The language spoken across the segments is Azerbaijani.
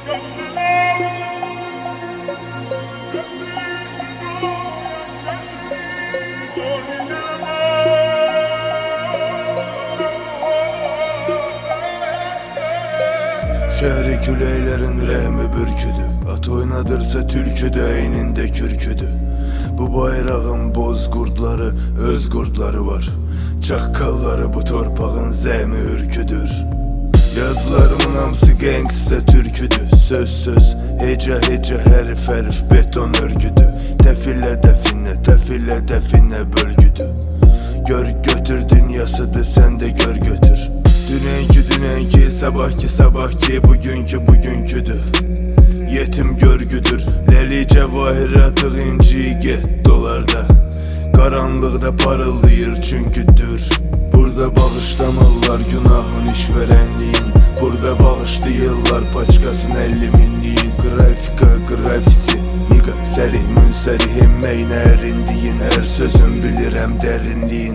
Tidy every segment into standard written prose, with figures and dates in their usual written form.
Şehri küleylerin rəhmi bürküdü. At oynadırsa türküdü, eynində kürküdü. Bu bayrağın boz qurdları, öz qurdları var. Çaqqalları bu torpağın zəmi ürküdür. Yazılarımın hamısı gangsta türküdür. Söz söz, heca heca, hərf hərf beton örgüdü. Təfillə dəfinə, təfillə dəfinə bölgüdü. Gör götür dünyasıdır, sən də gör götür. Dünənki, sabahki, bugünküdür. Yetim görgüdür, ləli cəvahir atıq inci get dolarda. Qaranlıqda parıldayır çünküdür. Burada bağışlamallar günahın işverənliyin. Burada bağışlayırlar paçkasın 50 minliyin. Grafika, grafiti, miqa, sərih, münsərih, emməyinə ərindiyin. Hər sözün bilirəm dərinliyin.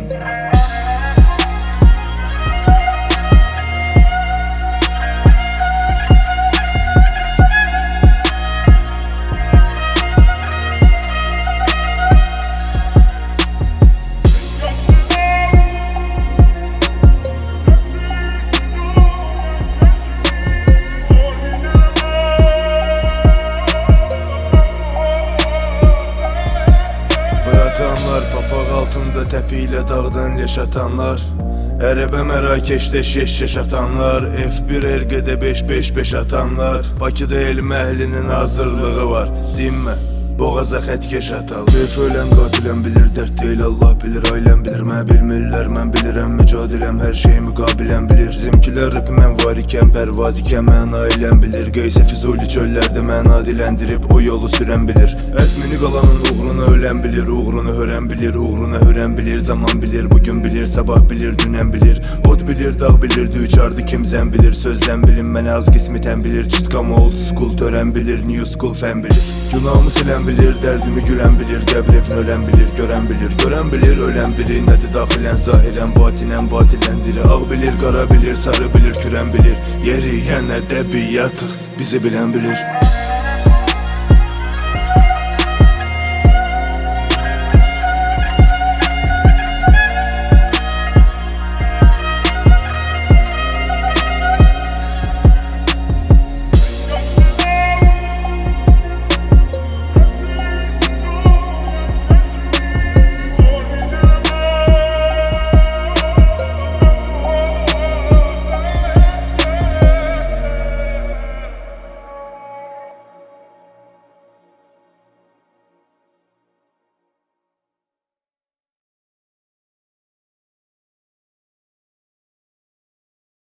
Papaq altında təpi ilə dağdan leş atanlar, Ərəbə Mərakeşdə şeş atanlar, F1 Erqədə 5-5-5 atanlar. Bakıda elm əhlinin hazırlığı var, dinmə, boğaza xətkeş atalım. Beyf ölən qatiləm bilir, dərd deyil Allah bilir, ailəm bilir, mən bilmirlər, mən bilirəm, mücadiləm, hər şey müqabiləm bilir. Bizimkilər rıp mən var ikən, pərvaz ikən mən ailəm bilir. Qeysə Füzuli çöllərdə məna diləndirib, o yolu sürən bilir. Əzmini qalanın uğruna ölən bilir, uğrunu hörən bilir, uğruna hörən bilir. Zaman bilir, bugün bilir, sabah bilir, dünən bilir. Od bilir, dağ bilir, düçardı kimzən bilir. Sözdən bilin, mənə az qismitən bilir. Çıtqam old school törən bilir, new school fən bilir. Günahımı silən bilir, dərdimi gülən bilir. Qəbr evini ölən bilir, görən bilir, ölən biri. Nədir daxilən, zahirən, batinən, batiləndir. Ağ bilir, qara bilir, sarı bilir, kürən bilir. Yeri yenə dəbiyyatıq, bizi bilən bilir.